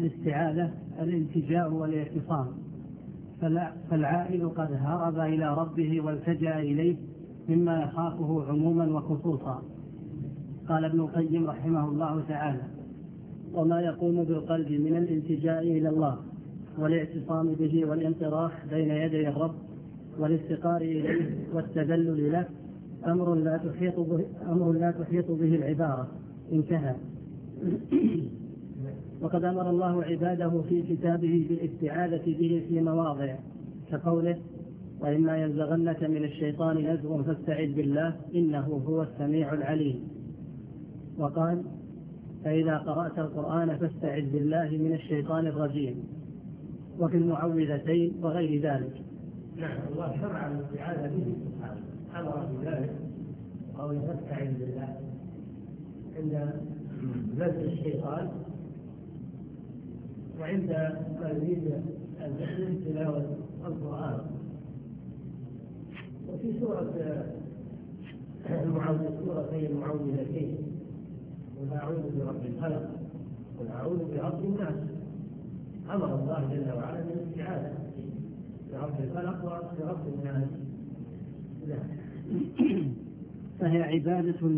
الاستعاذة الالتجاء والاعتصام، فالعائل قد هرب إلى ربه والتجأ إليه مما يخافه عموما وخصوصا. قال ابن القيم رحمه الله تعالى: وما يقوم بالقلب من الالتجاء إلى الله والاعتصام به والانطراح بين يدي الرب والافتقار إليه والتذلل له أمر لا تحيط به العبارة. انتهى. وقد أمر الله عباده في كتابه بالاستعاذة به في مواضع، كقوله: وإما ينزغنك من الشيطان نزغ فاستعذ بالله إنه هو السميع العليم. وقال: فإذا قرأت القرآن فاستعذ بالله من الشيطان الرجيم. وفي المعوذتين وغير ذلك. نعم، الله شرع الاستعاذة به سبحانه، أمر بذلك أو فاستعذ بالله عند مس الشيطان وعند ما يريد أن يحسن تلاوة القرآن. وفي سورة المعوذتين: قل أعوذ برب الفلق قل أعوذ برب الناس. أمر الله جل وعلا بالاستعاذة برب الفلق وبرب الناس. فهي عبادة